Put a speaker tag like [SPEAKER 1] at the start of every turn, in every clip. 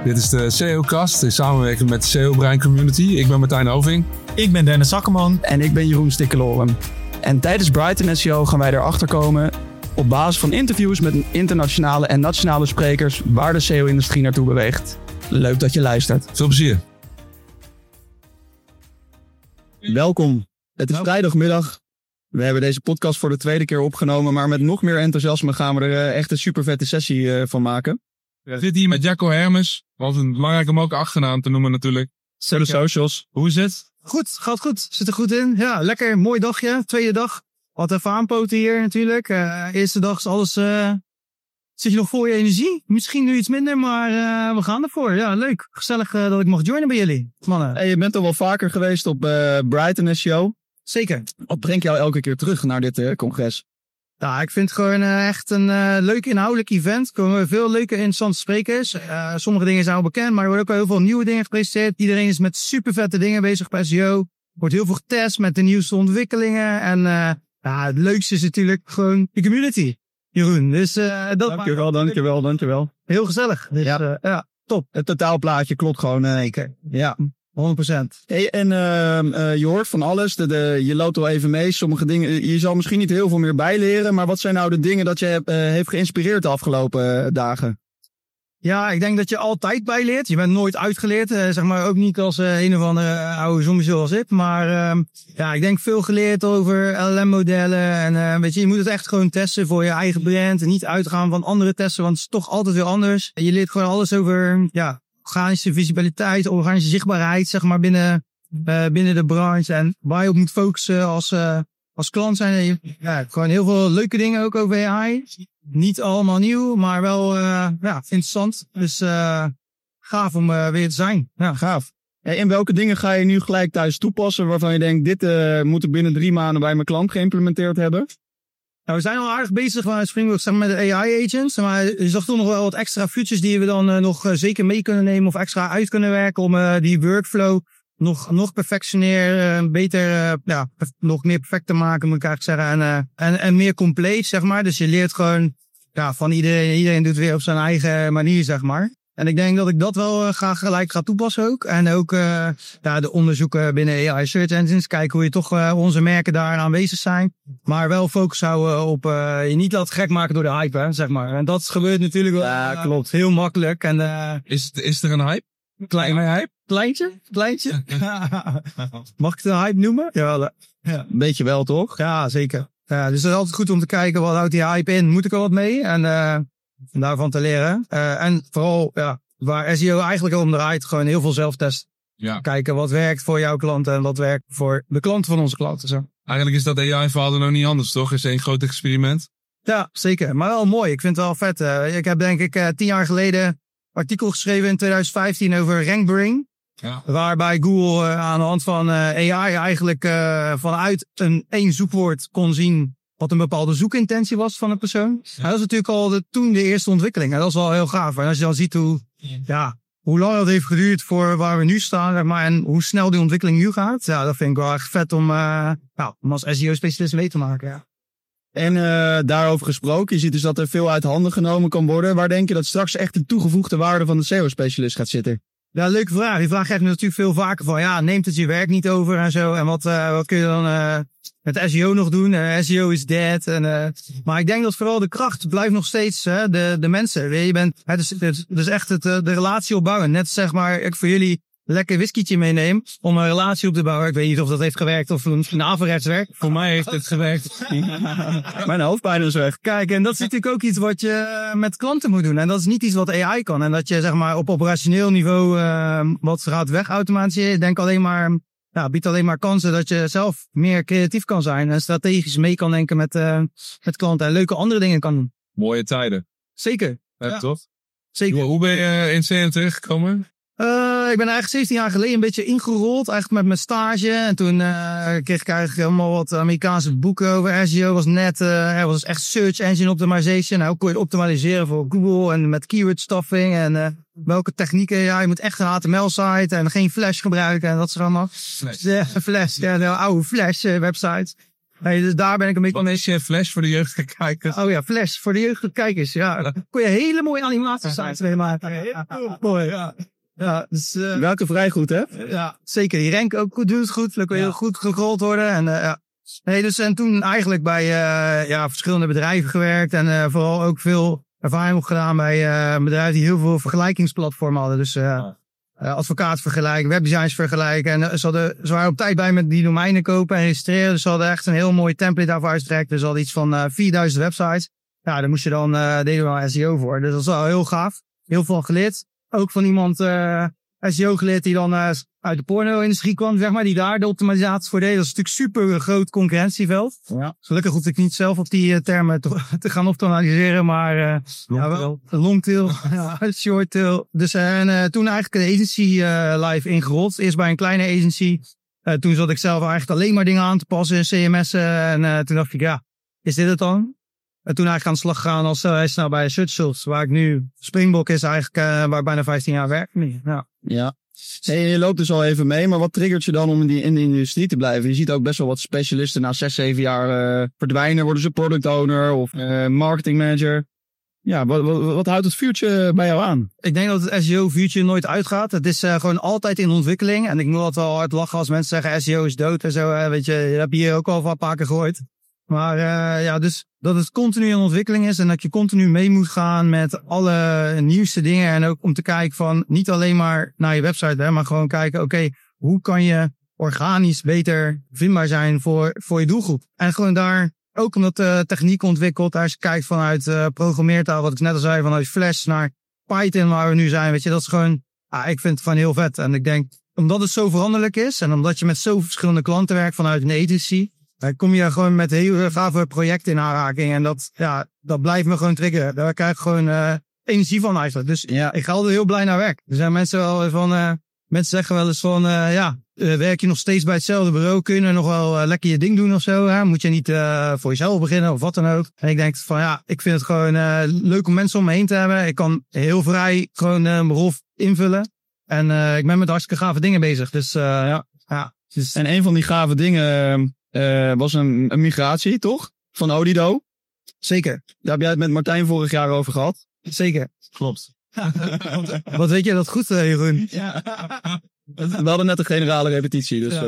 [SPEAKER 1] Dit is de SEOcast in samenwerking met de SEO Brein Community. Ik ben Martijn Oving.
[SPEAKER 2] Ik ben Dennis Zakkerman.
[SPEAKER 3] En ik ben Jeroen Stikkeloren. En tijdens Brighton SEO gaan wij erachter komen op basis van interviews met internationale en nationale sprekers waar de SEO-industrie naartoe beweegt. Leuk dat je luistert.
[SPEAKER 1] Veel plezier.
[SPEAKER 3] Welkom. Het is vrijdagmiddag. We hebben deze podcast voor de tweede keer opgenomen, maar met nog meer enthousiasme gaan we er echt een super vette sessie van maken.
[SPEAKER 1] We zitten hier met Jacco Hermes, want het is belangrijk om ook achternaam te noemen natuurlijk.
[SPEAKER 3] Voor de socials.
[SPEAKER 1] Hoe is het?
[SPEAKER 2] Goed, gaat goed. Zit er goed in. Ja, lekker. Mooi dagje. Tweede dag. Wat even aanpoten hier natuurlijk. Eerste dag is alles... Zit je nog vol je energie? Misschien nu iets minder, maar we gaan ervoor. Ja, leuk. Gezellig dat ik mag joinen bij jullie, mannen.
[SPEAKER 3] Hey, je bent al wel vaker geweest op Brighton SEO.
[SPEAKER 2] Zeker.
[SPEAKER 3] Wat brengt jou elke keer terug naar dit congres?
[SPEAKER 2] Ja, ik vind het gewoon echt een leuk inhoudelijk event. Er komen veel leuke, interessante sprekers. Sommige dingen zijn al bekend, maar er worden ook wel heel veel nieuwe dingen gepresenteerd. Iedereen is met super vette dingen bezig bij SEO. Er wordt heel veel getest met de nieuwste ontwikkelingen. En het leukste is natuurlijk gewoon de community, Jeroen. Dus, dankjewel. Heel gezellig. Dus, ja, top.
[SPEAKER 3] Het totaalplaatje klopt gewoon in één keer. Ja.
[SPEAKER 2] 100%.
[SPEAKER 3] Hey, en je hoort van alles. Je loopt wel even mee. Sommige dingen, je zal misschien niet heel veel meer bijleren. Maar wat zijn nou de dingen dat je heeft geïnspireerd de afgelopen dagen?
[SPEAKER 2] Ja, ik denk dat je altijd bijleert. Je bent nooit uitgeleerd. Zeg maar ook niet als een of andere oude zombie zoals ik. Maar ik denk veel geleerd over LLM-modellen. En weet je moet het echt gewoon testen voor je eigen brand. En niet uitgaan van andere testen, want het is toch altijd weer anders. Je leert gewoon alles over organische visibiliteit, organische zichtbaarheid, zeg maar, binnen de branche. En waar je op moet focussen als klant zijn. Ja, gewoon heel veel leuke dingen ook over AI. Niet allemaal nieuw, maar wel interessant. Dus gaaf om weer te zijn. Ja, gaaf.
[SPEAKER 3] En welke dingen ga je nu gelijk thuis toepassen waarvan je denkt, dit moet ik binnen 3 maanden bij mijn klant geïmplementeerd hebben?
[SPEAKER 2] Nou, we zijn al aardig bezig met Springboard, zeg maar, met de AI-agents. Maar je zag toch nog wel wat extra features die we dan nog zeker mee kunnen nemen of extra uit kunnen werken om die workflow nog perfectioneren, beter, nog meer perfect te maken, moet ik eigenlijk zeggen. En meer compleet, zeg maar. Dus je leert gewoon van iedereen. Iedereen doet het weer op zijn eigen manier, zeg maar. En ik denk dat ik dat wel graag gelijk ga toepassen ook. En ook de onderzoeken binnen AI Search Engines. Kijken hoe je toch onze merken daar aanwezig zijn. Maar wel focus houden op je niet laten gek maken door de hype, hè, zeg maar. En dat gebeurt natuurlijk wel.
[SPEAKER 3] Ja, klopt.
[SPEAKER 2] Heel makkelijk. En,
[SPEAKER 1] Is er een hype?
[SPEAKER 2] Kleine hype? Kleintje? Mag ik het een hype noemen? Ja.
[SPEAKER 3] Een beetje wel, toch?
[SPEAKER 2] Ja, zeker. Ja, dus het is altijd goed om te kijken, wat houdt die hype in? Moet ik er wat mee? En daarvan te leren. En vooral, waar SEO eigenlijk om draait, gewoon heel veel zelftest.
[SPEAKER 1] Ja.
[SPEAKER 2] Kijken wat werkt voor jouw klanten en wat werkt voor de klanten van onze klanten. Zo.
[SPEAKER 1] Eigenlijk is dat AI-verhaal nog niet anders, toch? Is één groot experiment.
[SPEAKER 2] Ja, zeker. Maar wel mooi. Ik vind het wel vet. Ik heb denk ik 10 jaar geleden artikel geschreven in 2015 over RankBrain. Ja. Waarbij Google aan de hand van AI eigenlijk vanuit één zoekwoord kon zien wat een bepaalde zoekintentie was van een persoon. Ja. Dat is natuurlijk al toen de eerste ontwikkeling. En dat is wel heel gaaf. En als je dan ziet hoe lang dat heeft geduurd voor waar we nu staan, zeg maar, en hoe snel die ontwikkeling nu gaat. Ja, dat vind ik wel echt vet om als SEO-specialist mee te maken. Ja.
[SPEAKER 3] En daarover gesproken, je ziet dus dat er veel uit handen genomen kan worden. Waar denk je dat straks echt de toegevoegde waarde van de SEO-specialist gaat zitten?
[SPEAKER 2] Ja, leuke vraag. Die vraag krijg je natuurlijk veel vaker van, neemt het je werk niet over en zo. En wat kun je dan met SEO nog doen? SEO is dead. Maar ik denk dat vooral de kracht blijft nog steeds de mensen. Je bent, dus echt de relatie opbouwen. Net zeg maar, ik voor jullie lekker whiskietje meeneem om een relatie op te bouwen. Ik weet niet of dat heeft gewerkt of een averechts werkt. Voor mij heeft het gewerkt.
[SPEAKER 3] Mijn hoofdpijn is weg.
[SPEAKER 2] Kijk, en dat is natuurlijk ook iets wat je met klanten moet doen. En dat is niet iets wat AI kan. En dat je zeg maar op operationeel niveau wat gaat wegautomatiseren. Ik denk alleen maar, biedt alleen maar kansen dat je zelf meer creatief kan zijn. En strategisch mee kan denken met klanten. En leuke andere dingen kan doen.
[SPEAKER 1] Mooie tijden.
[SPEAKER 2] Zeker.
[SPEAKER 1] Ja, toch?
[SPEAKER 2] Zeker.
[SPEAKER 1] Hoe ben je in CN terechtgekomen?
[SPEAKER 2] Ik ben eigenlijk 17 jaar geleden een beetje ingerold, eigenlijk met mijn stage. En toen kreeg ik eigenlijk helemaal wat Amerikaanse boeken over SEO. Was net, was echt search engine optimization. Nou, hoe kon je het optimaliseren voor Google en met keyword stuffing en welke technieken. Ja, je moet echt een HTML-site en geen Flash gebruiken en dat soort allemaal.
[SPEAKER 1] Flash.
[SPEAKER 2] Flash, de oude Flash website. Nee, dus daar ben ik een beetje...
[SPEAKER 1] Wat is je Flash voor de jeugdige kijkers?
[SPEAKER 2] Oh ja, Flash voor de jeugdige kijkers. Ja, daar kon je hele mooie animatiesites mee maken. Heel mooi, ja. Ja, dus,
[SPEAKER 3] Welke vrij goed, hè?
[SPEAKER 2] ja, zeker. Die rank ook goed, doet het goed. Dan kon je heel goed gerold worden. En, ja. Nee, dus en toen eigenlijk bij verschillende bedrijven gewerkt. En vooral ook veel ervaring opgedaan bij bedrijven die heel veel vergelijkingsplatformen hadden. Dus advocaat vergelijken, webdesigns vergelijken. En ze waren op tijd bij met die domeinen kopen en registreren. Dus ze hadden echt een heel mooi template daarvoor uitgestrekt. Dus ze hadden iets van 4000 websites. Ja, daar moest je dan, deden we wel SEO voor. Dus dat was wel heel gaaf. Heel veel geleerd. Ook van iemand SEO geleerd die dan uit de porno-industrie kwam, zeg maar. Die daar de optimalisatie voor deed. Dat is natuurlijk super groot concurrentieveld. Ja. Gelukkig hoefde ik niet zelf op die termen te gaan optimaliseren. Maar longtail, shorttail. Dus toen eigenlijk een agency live ingerold. Eerst bij een kleine agency. Toen zat ik zelf eigenlijk alleen maar dingen aan te passen in CMS'en. En toen dacht ik, ja, is dit het dan? En toen eigenlijk aan de slag gegaan als heel snel bij Searchsales, waar ik nu Springbok is eigenlijk waar ik bijna 15 jaar werk.
[SPEAKER 3] Ja. Hey, je loopt dus al even mee, maar wat triggert je dan om in de industrie te blijven? Je ziet ook best wel wat specialisten na 6, 7 jaar verdwijnen, worden ze product owner of marketing manager. Ja, wat houdt het vuurtje bij jou aan?
[SPEAKER 2] Ik denk dat het SEO-vuurtje nooit uitgaat. Het is gewoon altijd in ontwikkeling. En ik moet altijd wel hard lachen als mensen zeggen SEO is dood en zo. Weet je, dat heb je hier ook al een paar keer gehoord. Maar dus dat het continu in ontwikkeling is en dat je continu mee moet gaan met alle nieuwste dingen. En ook om te kijken van niet alleen maar naar je website, maar gewoon kijken, oké, hoe kan je organisch beter vindbaar zijn voor je doelgroep? En gewoon daar, ook omdat de techniek ontwikkelt, als je kijkt vanuit programmeertaal, wat ik net al zei, vanuit Flash naar Python waar we nu zijn, weet je, dat is gewoon, ik vind het gewoon heel vet. En ik denk, omdat het zo veranderlijk is en omdat je met zoveel verschillende klanten werkt vanuit een agency, kom je gewoon met heel gave projecten in aanraking. En dat blijft me gewoon triggeren. Daar krijg ik gewoon energie van eigenlijk. Dus ja, ik ga altijd heel blij naar werk. Er zijn mensen wel van, mensen zeggen wel eens van, werk je nog steeds bij hetzelfde bureau? Kun je nog wel lekker je ding doen of zo? Hè? Moet je niet voor jezelf beginnen of wat dan ook? En ik denk van ik vind het gewoon leuk om mensen om me heen te hebben. Ik kan heel vrij gewoon mijn rol invullen. En ik ben met hartstikke gave dingen bezig. Dus Dus...
[SPEAKER 3] En een van die gave dingen was een migratie, toch? Van Odido.
[SPEAKER 2] Zeker.
[SPEAKER 3] Daar heb jij het met Martijn vorig jaar over gehad.
[SPEAKER 2] Zeker.
[SPEAKER 1] Klopt.
[SPEAKER 2] Wat weet je dat goed, Jeroen?
[SPEAKER 3] Ja. We hadden net een generale repetitie, dus...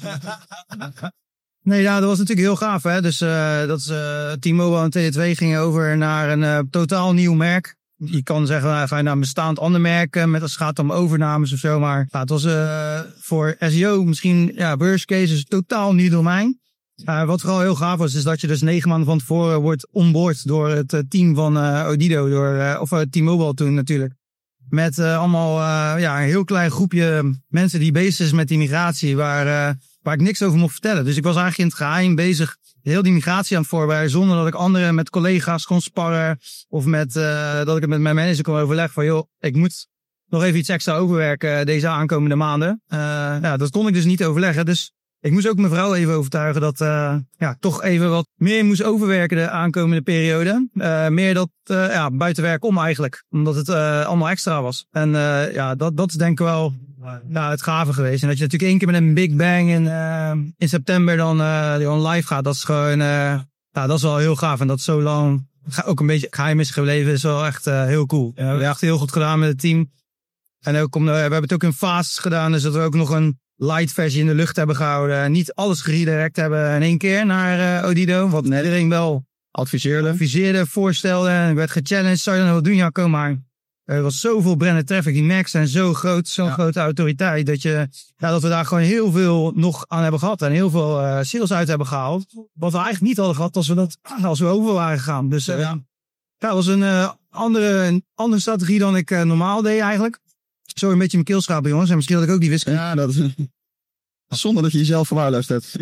[SPEAKER 2] Nee, dat was natuurlijk heel gaaf, hè. Dus T-Mobile en Tele2 gingen over naar een totaal nieuw merk. Je kan zeggen, ga je naar een bestaand ander merk met als het gaat om overnames of zo. Maar het was voor SEO misschien worst case is een totaal nieuw domein. Wat vooral heel gaaf was, is dat je dus 9 maanden van tevoren wordt onboard door het team van Odido, of T-Mobile toen natuurlijk. Met allemaal een heel klein groepje mensen die bezig is met die migratie, waar ik niks over mocht vertellen. Dus ik was eigenlijk in het geheim bezig heel die migratie aan het voorbereiden, zonder dat ik anderen met collega's kon sparren. Of dat ik het met mijn manager kon overleggen van, joh, ik moet nog even iets extra overwerken deze aankomende maanden. Dat kon ik dus niet overleggen. Dus ik moest ook mijn vrouw even overtuigen dat toch even wat meer moest overwerken de aankomende periode. Meer dat buiten werk om eigenlijk. Omdat het allemaal extra was. En dat is denk ik wel het gave geweest. En dat je natuurlijk 1 keer met een big bang in september dan live gaat. Dat is gewoon, dat is wel heel gaaf. En dat zo lang ook een beetje geheim is gebleven. Is wel echt heel cool. We hebben echt heel goed gedaan met het team. En ook we hebben het ook in fases gedaan. Dus dat we ook nog een light versie in de lucht hebben gehouden. Niet alles geredirect hebben in 1 keer naar Odido. Wat iedereen wel adviseerde, voorstelde. En ik werd gechallenged. Zou je dan wat doen? Ja, kom maar. Er was zoveel branded traffic. Die merks zijn zo groot, zo'n grote autoriteit. Dat we daar gewoon heel veel nog aan hebben gehad. En heel veel sales uit hebben gehaald. Wat we eigenlijk niet hadden gehad als we over waren gegaan. Dus dat was een andere strategie dan ik normaal deed eigenlijk. Zo een beetje mijn keel schrapen, jongens. En misschien dat ik ook die whisky.
[SPEAKER 3] Ja, dat is... Zonder dat je jezelf verwaarloosd hebt.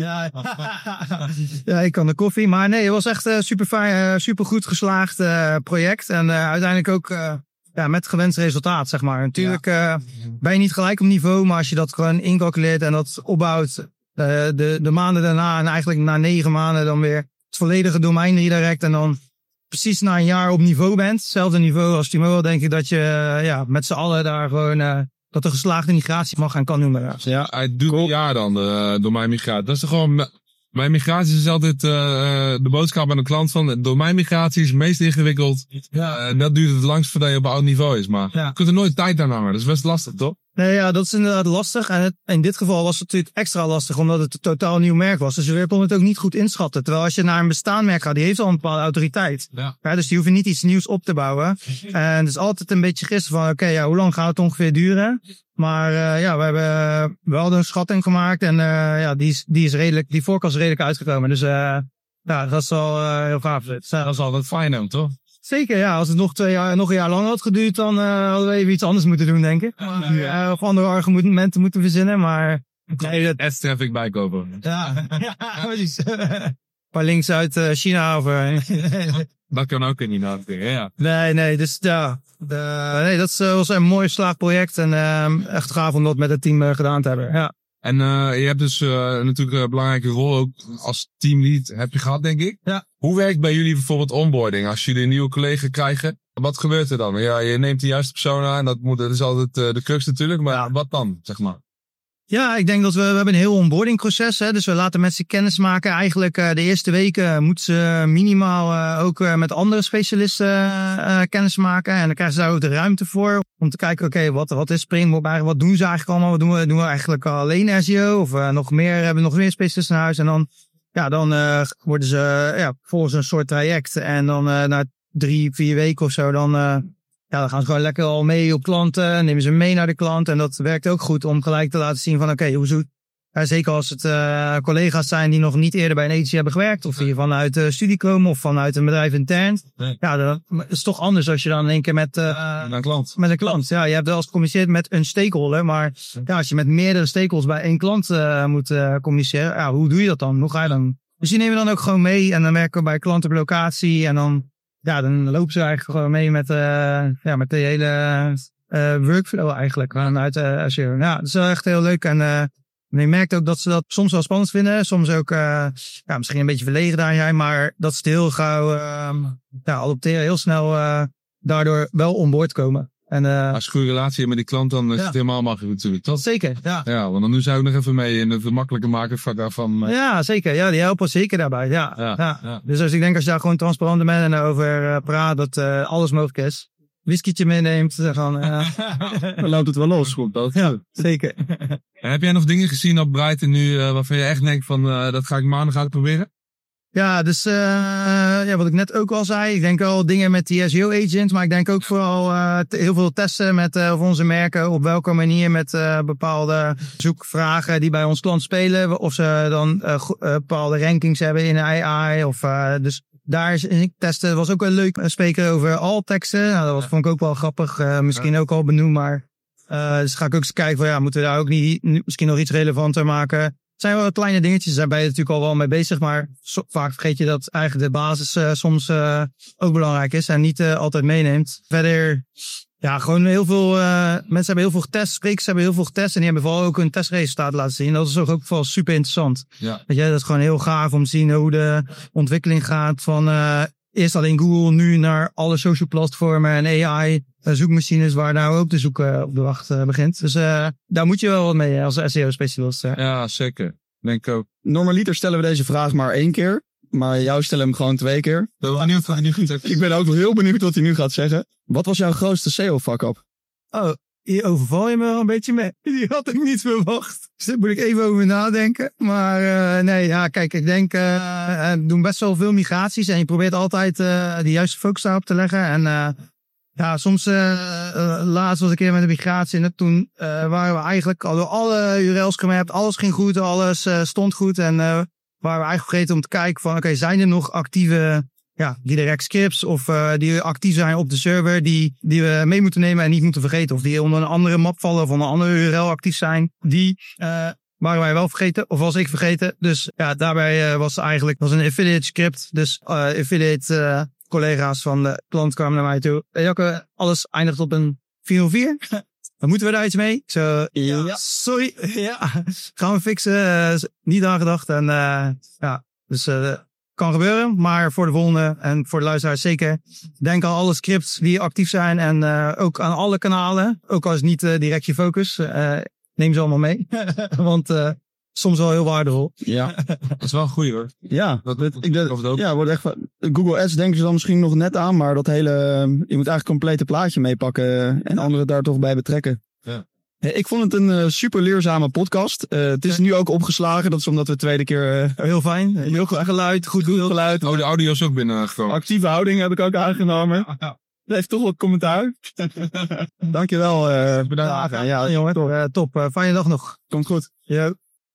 [SPEAKER 2] Ja, ik kan de koffie. Maar nee, het was echt super fijn, super goed geslaagd project. En uiteindelijk ook met gewenst resultaat, zeg maar. Natuurlijk ben je niet gelijk op niveau. Maar als je dat gewoon incalculeert en dat opbouwt de maanden daarna. En eigenlijk na 9 maanden dan weer het volledige domein redirect. En dan precies na een jaar op niveau bent. Hetzelfde niveau als T-Mobile, denk ik dat je met z'n allen daar gewoon... dat de geslaagde migratie mag en kan noemen.
[SPEAKER 1] Ja, hij doet een jaar dan de domeinmigratie. Dat is toch gewoon Bij migraties is altijd de boodschap aan de klant van... domeinmigratie is het meest ingewikkeld. Dat duurt het langst voordat je op een oud niveau is. Maar je kunt er nooit tijd aan hangen. Dat is best lastig, toch?
[SPEAKER 2] Nee, ja, dat is inderdaad lastig. En in dit geval was het natuurlijk extra lastig, omdat het een totaal nieuw merk was. Dus we konden het ook niet goed inschatten. Terwijl als je naar een bestaand merk gaat, die heeft al een bepaalde autoriteit. Ja, dus die hoeven niet iets nieuws op te bouwen. En het is altijd een beetje gissen van, oké, hoe lang gaat het ongeveer duren? Maar we hebben wel een schatting gemaakt en die is redelijk, die voorkast is redelijk uitgekomen. Dus dat is wel heel gaaf.
[SPEAKER 1] Dat is altijd fijn ook, toch?
[SPEAKER 2] Zeker, ja. Als het nog een jaar langer had geduurd, dan hadden we even iets anders moeten doen, denk ik. Of andere argumenten moeten verzinnen, maar...
[SPEAKER 1] Nee, dat S-traffic bijkopen.
[SPEAKER 2] Ja, precies. Een paar links uit China of...
[SPEAKER 1] Dat kan ook niet natuurlijk, ja.
[SPEAKER 2] Nee, dus dat was een mooi slaagproject en echt gaaf om dat met het team gedaan te hebben, ja.
[SPEAKER 1] En je hebt dus natuurlijk een belangrijke rol ook als teamlead heb je gehad, denk ik.
[SPEAKER 2] Ja.
[SPEAKER 1] Hoe werkt bij jullie bijvoorbeeld onboarding? Als jullie een nieuwe collega krijgen, wat gebeurt er dan? Ja, je neemt de juiste persoon aan, dat is altijd de crux natuurlijk. Maar wat dan, zeg maar?
[SPEAKER 2] Ja, ik denk dat we hebben een heel onboardingproces. Dus we laten mensen kennis maken. Eigenlijk de eerste weken moeten ze minimaal ook met andere specialisten kennis maken. En dan krijgen ze daar ook de ruimte voor. Om te kijken, oké, wat is Springboard? Wat doen ze eigenlijk allemaal? Wat doen we eigenlijk alleen SEO? Of hebben we nog meer specialisten in huis? En dan worden ze volgens een soort traject. En dan na 3-4 weken of zo, dan gaan ze gewoon lekker al mee op klanten. Nemen ze mee naar de klant. En dat werkt ook goed om gelijk te laten zien van hoe zoet. Zeker als het collega's zijn die nog niet eerder bij een agency hebben gewerkt. Of die vanuit de studie komen of vanuit een bedrijf intern.
[SPEAKER 1] Nee.
[SPEAKER 2] Ja, dat is toch anders als je dan in één keer met
[SPEAKER 1] een klant.
[SPEAKER 2] Met een klant. Ja, je hebt wel eens gecommuniceerd met een stakeholder. Maar als je met meerdere stakeholders bij één klant moet communiceren. Hoe doe je dat dan? Hoe ga je dan? Dus die nemen dan ook gewoon mee. En dan werken we bij klanten op locatie. En dan lopen ze eigenlijk gewoon mee met de hele workflow eigenlijk. Vanuit SEO. Ja, dat is wel echt heel leuk. En je merkt ook dat ze dat soms wel spannend vinden. Soms ook misschien een beetje verlegen daar zijn. Maar dat ze het heel gauw adopteren. Heel snel daardoor wel onboard komen. En,
[SPEAKER 1] als je een goede relatie hebt met die klant, dan is het helemaal makkelijk natuurlijk.
[SPEAKER 2] Dat zeker, ja.
[SPEAKER 1] Ja, want dan doen ze ook nog even mee in het makkelijker maken van...
[SPEAKER 2] Ja, zeker. Ja, die helpen zeker daarbij. Ja. Dus ik denk als je daar gewoon transparant bent en over praat, dat alles mogelijk is. Whiskytje meeneemt, dan
[SPEAKER 3] loopt het wel los. Goed, dat.
[SPEAKER 2] Ja, zeker.
[SPEAKER 1] En heb jij nog dingen gezien op Brighton nu waarvan je echt denkt van dat ga ik maandag uitproberen?
[SPEAKER 2] Ja, dus wat ik net ook al zei. Ik denk al dingen met die SEO-agent. Maar ik denk ook vooral heel veel testen met onze merken. Op welke manier met bepaalde zoekvragen die bij ons klant spelen. Of ze dan bepaalde rankings hebben in AI. Dus daar is testen. Was ook wel leuk spreken over alt-teksten. Nou, dat vond ik ook wel grappig. Misschien ook al benoemd. Maar dus ga ik ook eens kijken van moeten we daar ook niet misschien nog iets relevanter maken. Het zijn wel kleine dingetjes, daar ben je natuurlijk al wel mee bezig, maar vaak vergeet je dat eigenlijk de basis soms ook belangrijk is en niet altijd meeneemt. Verder, gewoon heel veel mensen hebben heel veel getest, sprekers hebben heel veel getest en die hebben vooral ook hun testresultaat laten zien. Dat is ook vooral super interessant.
[SPEAKER 1] Ja.
[SPEAKER 2] Weet je, dat is gewoon heel gaaf om te zien hoe de ontwikkeling gaat van eerst alleen Google, nu naar alle social platformen en AI. Zoekmachines waar nou ook de zoek op de wacht begint. Dus daar moet je wel wat mee als SEO-specialist.
[SPEAKER 1] Ja, zeker. Denk ik ook.
[SPEAKER 3] Normaliter stellen we deze vraag maar 1 keer. Maar jou stellen hem gewoon 2 keer. Ik ben ook heel benieuwd wat hij nu gaat zeggen. Wat was jouw grootste SEO-fuck-up?
[SPEAKER 2] Oh, hier overval je me wel een beetje mee. Die had ik niet verwacht. Dus daar moet ik even over nadenken. Maar kijk, ik denk, we doen best wel veel migraties. En je probeert altijd de juiste focus daarop te leggen. En soms laatst was ik een keer met een migratie. En toen waren we eigenlijk al door alle URL's gemapt. Alles ging goed, alles stond goed. En waren we eigenlijk vergeten om te kijken van, oké, zijn er nog actieve redirect scripts of die actief zijn op de server die we mee moeten nemen en niet moeten vergeten. Of die onder een andere map vallen of onder een andere URL actief zijn. Die waren wij wel vergeten, of was ik vergeten. Dus daarbij was een affiliate script. Dus affiliate collega's van de klant kwamen naar mij toe. Jacke, alles eindigt op een 404. Dan moeten we daar iets mee. Zo, sorry. Gaan we fixen. Niet aan gedacht. En dus kan gebeuren. Maar voor de volgende en voor de luisteraars zeker. Denk aan alle scripts die actief zijn. En ook aan alle kanalen. Ook als niet direct je focus. Neem ze allemaal mee. Want soms wel heel waardevol.
[SPEAKER 3] Ja.
[SPEAKER 1] Dat is wel een goeie hoor.
[SPEAKER 3] Ja,
[SPEAKER 1] Ja,
[SPEAKER 3] wordt echt. Google Ads denken ze dan misschien nog net aan, maar dat hele. Je moet eigenlijk een complete plaatje meepakken en anderen daar toch bij betrekken.
[SPEAKER 1] Ja.
[SPEAKER 3] Ik vond het een super leerzame podcast. Het is nu ook opgeslagen, dat is omdat we de tweede keer.
[SPEAKER 2] Heel fijn. Heel goed geluid, goed geluid.
[SPEAKER 1] Oh, de audio is ook binnengekomen.
[SPEAKER 3] Actieve houding heb ik ook aangenomen. Dat heeft toch wel commentaar. Dankjewel. Bedankt.
[SPEAKER 2] Ja, jongen, top. Fijne dag nog.
[SPEAKER 3] Komt goed.
[SPEAKER 2] Ja.